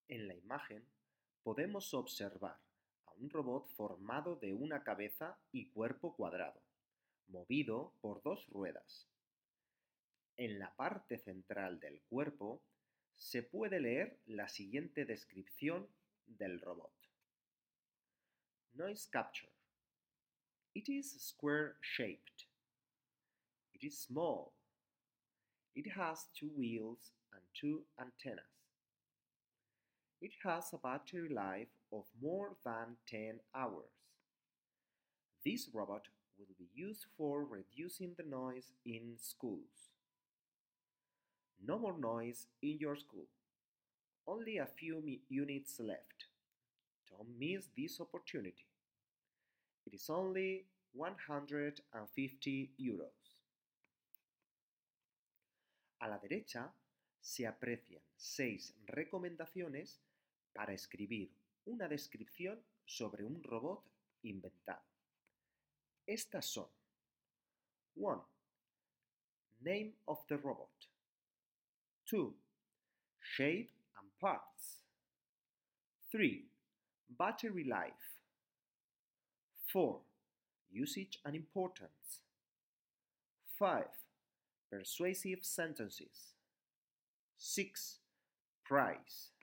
En la imagen podemos observar a un robot formado de una cabeza y cuerpo cuadrado, movido por dos ruedas. En la parte central del cuerpo se puede leer la siguiente descripción del robot. Noise capture. It is square-shaped. It is small. It has two wheels and two antennas. It has a battery life of more than 10 hours. This robot will be used for reducing the noise in schools. No more noise in your school. Only a few units left. Don't miss this opportunity. It is only 150 euros. A la derecha se aprecian 6 recomendaciones para escribir una descripción sobre un robot inventado. Estas son: 1. Name of the robot. 2. Shape and parts. 3. Battery life. 4. Usage and importance. 5. Persuasive sentences. 6. Price.